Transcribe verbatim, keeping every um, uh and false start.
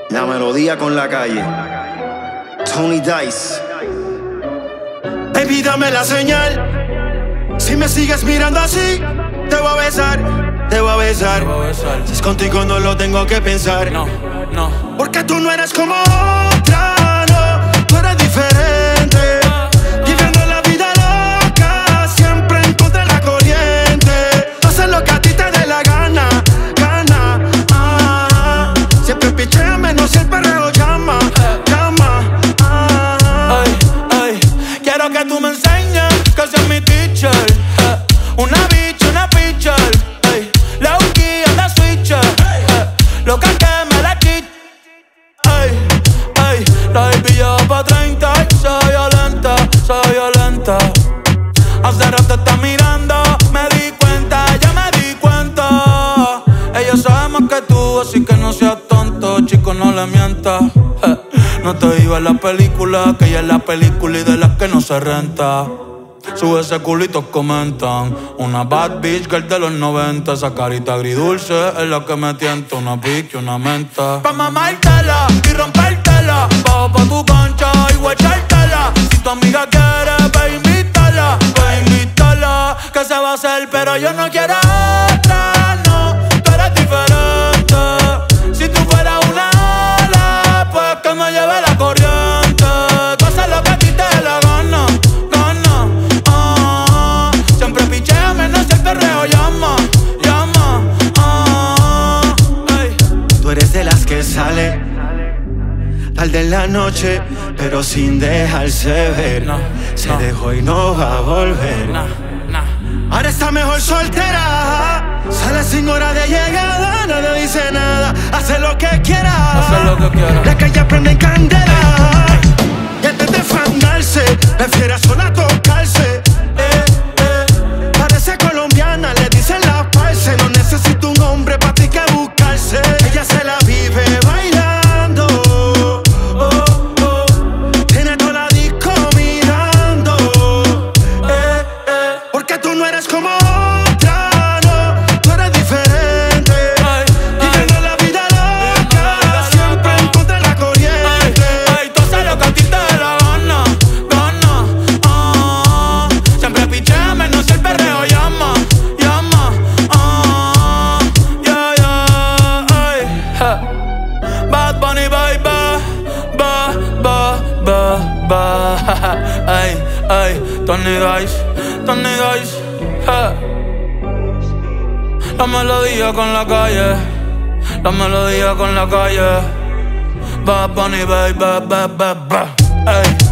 La melodía con la calle. Tony Dice. Baby, dame la señal. Si me sigues mirando así, te voy a besar, te voy a besar. Si es contigo no lo tengo que pensar. No, no. Porque tú no eres como otra, no. Tú eres diferente. Viviendo la vida loca, siempre en contra de la corriente. Tú haces lo que a ti te dé la gana, gana. Ah, siempre pichea menos si el perreo llama, llama. Ah, Ay, ay. Quiero que tú me enseñes que seas mi teacher. eh. Una bitch, una pitcher. Ay, la Uki anda switcher. eh. Lo que me la chit. Ay, ay. La baby lleva pa' treinta y soy violenta, soy violenta. Hace rato está mirando, me di cuenta, ya me di cuenta. Ella sabe más que tú, así que no seas tonto, chico, no le mientas. eh. No te viva la película, que ella es la película y de las que no se renta. Sube ese culito, comentan. Una bad bitch girl de los noventa. Esa carita agridulce es la que me tienta. Una pique y una menta. Pa' mamártela y rompértela. Bajo pa' tu cancha y guachártela. Si tu amiga quiere, ve invítala, ve invítala. Que se va a hacer, pero yo no quiero otra, no. Tú eres diferente. Si tú fueras una ala, pues que me lleve la corriente. Tú haces lo que a ti te dé la gana, gana. Ah, siempre pichea menos si el perreo llama, llama. Ah, ay. tú eres de las que sale tarde en la noche, pero sin dejarse ver. No, Se no. dejó y no va a volver. Nah, nah. Ahora está mejor soltera. Sale sin hora de llegada, nadie dice nada. Hace lo que quiera. Hace lo que quiera. La calle prende en candela. Y antes de fandarse, prefiere sola tocarse. Eh, eh. Parece colombiana, le dicen la parce. No necesita un hombre pa' ti que buscarse. Ella se la vive bailando. Oh, oh. Tiene toda la disco mirando. Eh, eh. Porque tú no eres como otra, no. Tú eres diferente. Ay, Viviendo la vida loca, siempre en contra de la corriente. Ay, tú haces lo que a ti te dé la gana, gana. Ah, siempre pichea menos si el perreo llama, llama. Ah, yeah, yeah, ay, ja. Bad Bunny, baby, ba, ba, ba, ba. Ay, ay, Tony Dice, Tony Dice, ja. La melodía con la calle, la melodía con la calle. Bad Bunny, baby, ba, ba, ba, ba. Ey.